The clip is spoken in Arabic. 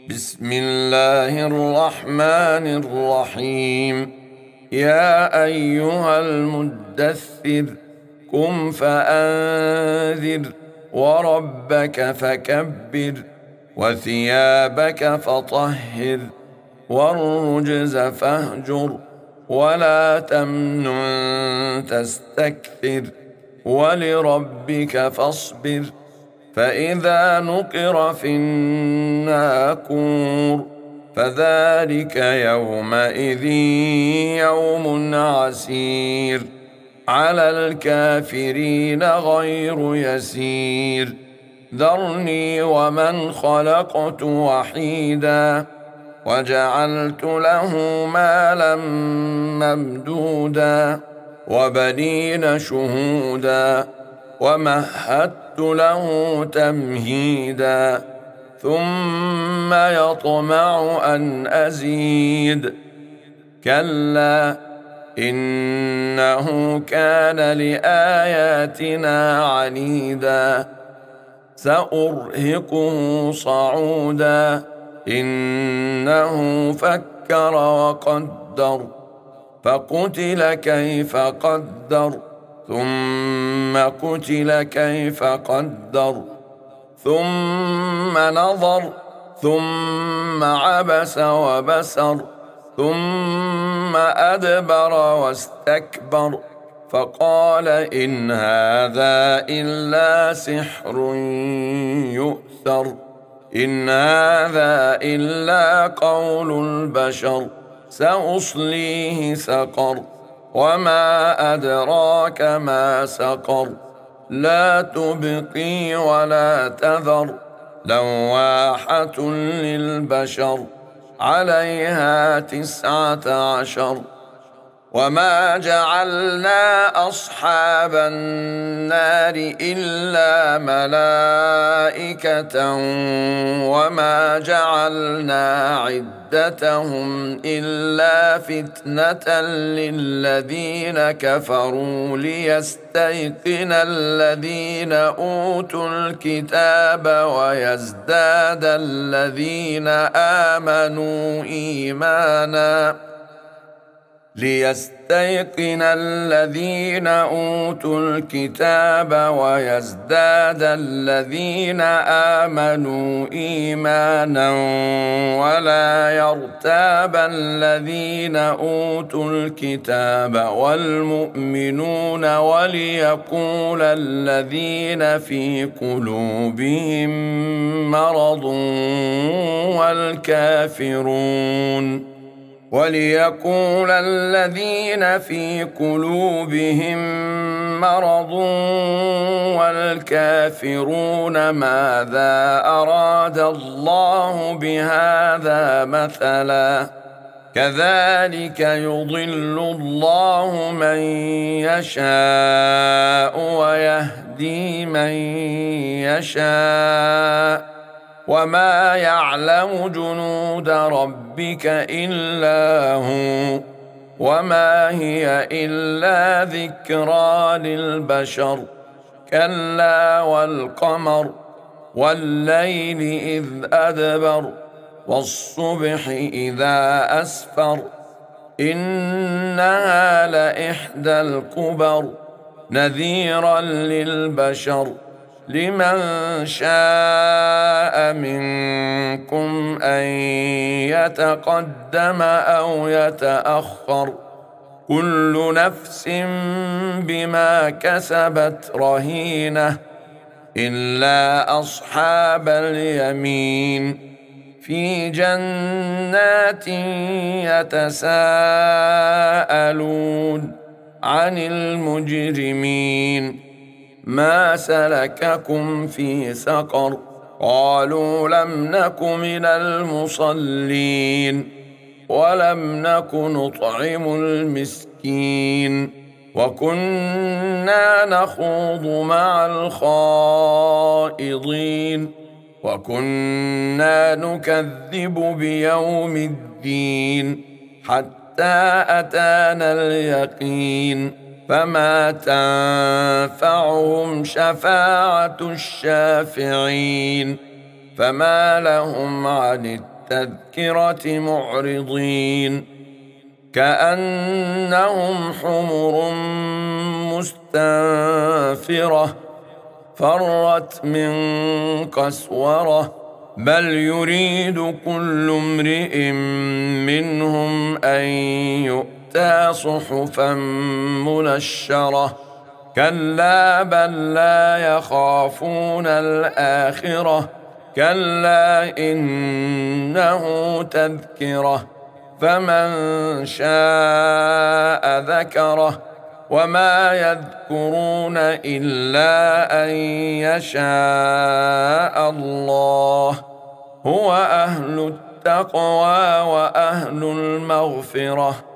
بسم الله الرحمن الرحيم. يا أيها المدثر قم فأنذر وربك فكبر وثيابك فطهر والرجز فاهجر ولا تمنن تستكثر ولربك فاصبر فإذا نقر في الناقور فذلك يومئذ يوم عسير على الكافرين غير يسير. ذرني ومن خلقت وحيدا وجعلت له مالا ممدودا وبنين شهودا ومهدت له تمهيدا ثم يطمع أن أزيد كلا إنه كان لآياتنا عنيدا سأرهقه صعودا إنه فكر وقدر فقتل كيف قدر ثم قتل كيف قدر ثم نظر ثم عبس وبسر ثم أدبر واستكبر فقال إن هذا إلا سحر يؤثر إن هذا إلا قول البشر سأصليه سقر وما أدراك ما سقر لا تبقي ولا تذر لواحة للبشر عليها 19. وما جعلنا أصحاب النار إلا ملائكة وما جعلنا عدتهم إلا فتنة للذين كفروا ليستيقن الذين أوتوا الكتاب ويزداد الذين آمنوا إيمانا ليستيقن الذين أوتوا الكتاب ويزداد الذين آمنوا إيمانا ولا يرتاب الذين أوتوا الكتاب والمؤمنون وليقول الذين في قلوبهم مرض وليقول الذين في قلوبهم مرض والكافرون ماذا أراد الله بهذا مثلا كذلك يضل الله من يشاء ويهدي من يشاء وما يعلم جنود ربك إلا هو وما هي إلا ذكرى للبشر كلا والقمر والليل إذ أدبر والصبح إذا أسفر إنها لإحدى الكبر نذيرا للبشر لمن شاء منكم أن يتقدم أو يتأخر كل نفس بما كسبت رهينة إلا أصحاب اليمين في جنات يتساءلون عن المجرمين ما سلككم في سقر قالوا لم نك من المصلين ولم نك نطعم المسكين وكنا نخوض مع الخائضين وكنا نكذب بيوم الدين حتى أتانا اليقين فما تنفعهم شفاعة الشافعين فما لهم عن التذكرة معرضين كأنهم حمر مستنفرة فرت من قسورة بل يريد كل امرئ منهم أن يؤتى صحفا منشرة كلا بل لا يخافون الآخرة كلا إنه تذكرة فمن شاء ذكره وما يذكرون إلا أن يشاء الله هو أهل التقوى وأهل المغفرة